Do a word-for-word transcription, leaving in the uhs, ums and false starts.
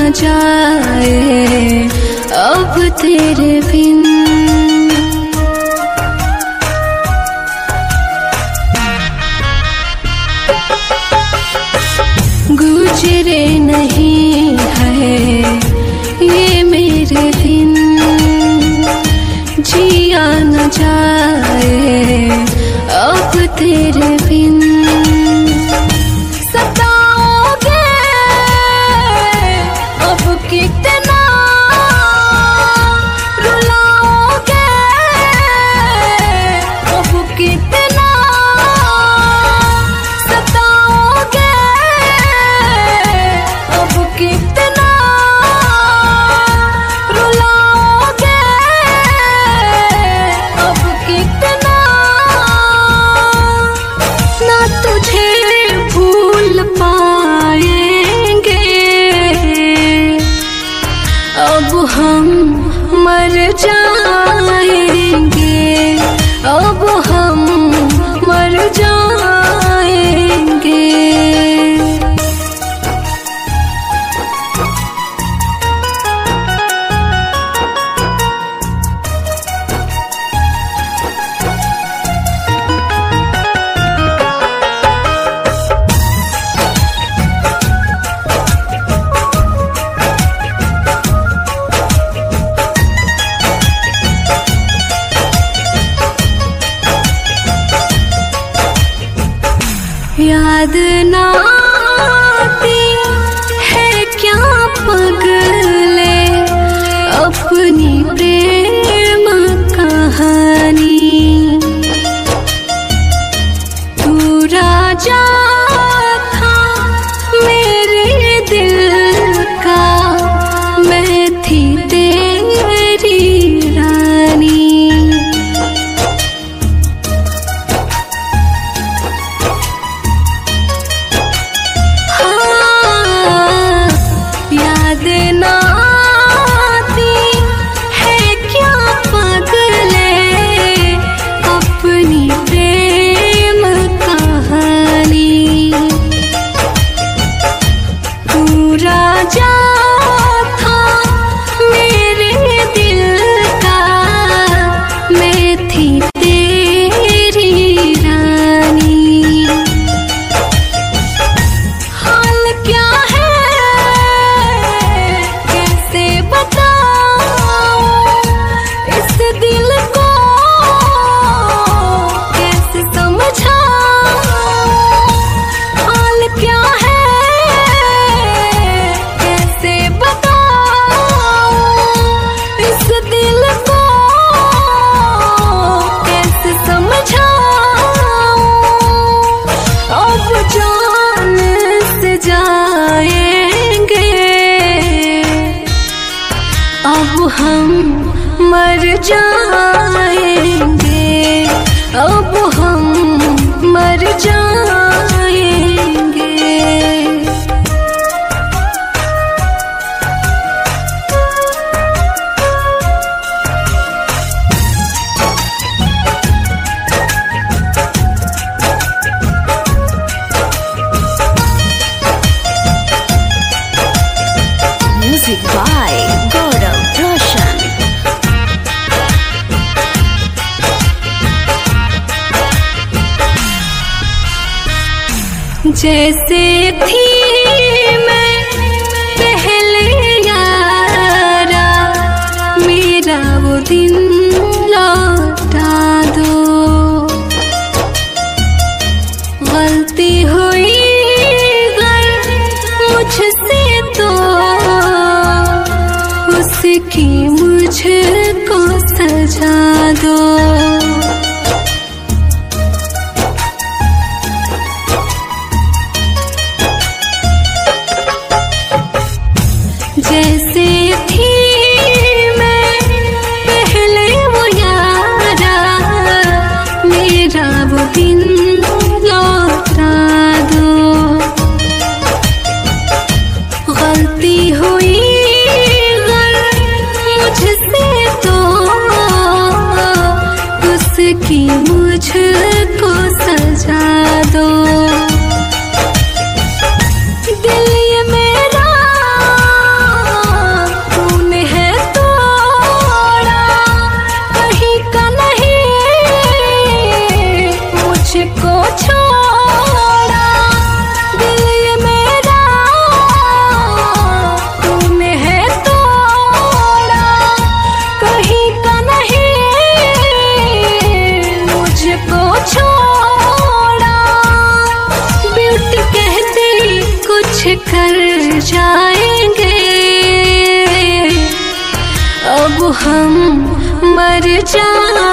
न जाए अब तेरे बिन। गुजरे नहीं है ये मेरे दिन, जिया न जाए अब तेरे बिन। सताओगे अब कितना, रुलाओगे अब कितना, सताओगे अब कितना, रुलाओगे अब कितना। ना तुझे भूल पाएंगे अब हम मर जाएंगे, अब हम मर जाएंगे। याद ना आती है क्या पगले अपनी प्रेम कहानी। तू राजा था मेरे दिल का, मैं थी तेरी रानी। राजा था मेरे दिल का, मैं थी तेरी रानी। हाल क्या है कैसे बताऊं, इस दिल को कैसे समझाऊं। हाल क्या है अब हम मर जाएंगे, अब हम मर जाएंगे। Music by Gaurav Roshan। जैसे थी मैं पहले यारा, मेरा वो दिन लौटा दो। गलती हुई अगर मुझसे तो उसकी मुझको सजा दो। जैसे थी मैं पहले वो यारा, मेरा वो दिन लौटा दो। गलती हुई अगर मुझसे तो उसकी मुझको सजा दो। दिल ये मेरा जाएंगे, अब हम मर जाएंगे।